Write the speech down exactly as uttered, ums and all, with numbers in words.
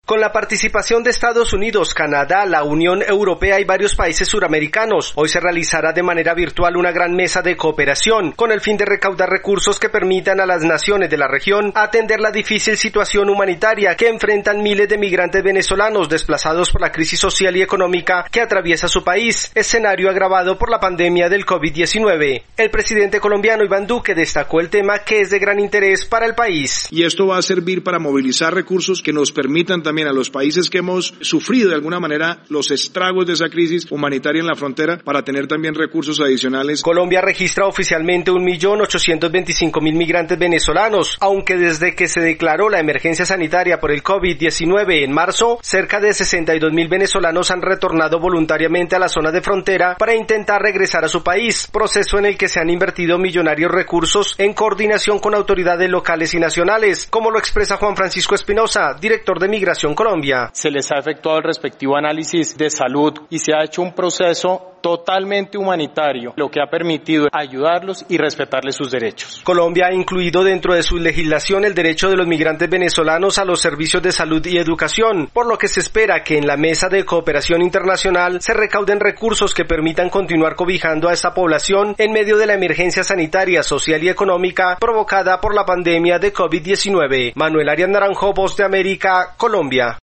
Con la participación de Estados Unidos, Canadá, la Unión Europea y varios países suramericanos, hoy se realizará de manera virtual una gran mesa de cooperación con el fin de recaudar recursos que permitan a las naciones de la región atender la difícil situación humanitaria que enfrentan miles de migrantes venezolanos desplazados por la crisis social y económica que atraviesa su país, escenario agravado por la pandemia del COVID diecinueve. El presidente colombiano Iván Duque destacó el tema que es de gran interés para el país. Y esto va a servir para movilizar recursos que nos permitan también a los países que hemos sufrido de alguna manera los estragos de esa crisis humanitaria en la frontera para tener también recursos adicionales. Colombia registra oficialmente un millón ochocientos veinticinco mil migrantes venezolanos, aunque desde que se declaró la emergencia sanitaria por el COVID diecinueve en marzo, cerca de sesenta y dos mil venezolanos han retornado voluntariamente a la zona de frontera para intentar regresar a su país, proceso en el que se han invertido millonarios recursos en coordinación con autoridades locales y nacionales, como lo expresa Juan Francisco Espinosa, director de Migración Colombia. Se les ha efectuado el respectivo análisis de salud y se ha hecho un proceso totalmente humanitario, lo que ha permitido ayudarlos y respetarles sus derechos. Colombia ha incluido dentro de su legislación el derecho de los migrantes venezolanos a los servicios de salud y educación, por lo que se espera que en la mesa de cooperación internacional se recauden recursos que permitan continuar cobijando a esta población en medio de la emergencia sanitaria, social y económica provocada por la pandemia de COVID diecinueve. Manuel Arias Naranjo, Voz de América, Colombia.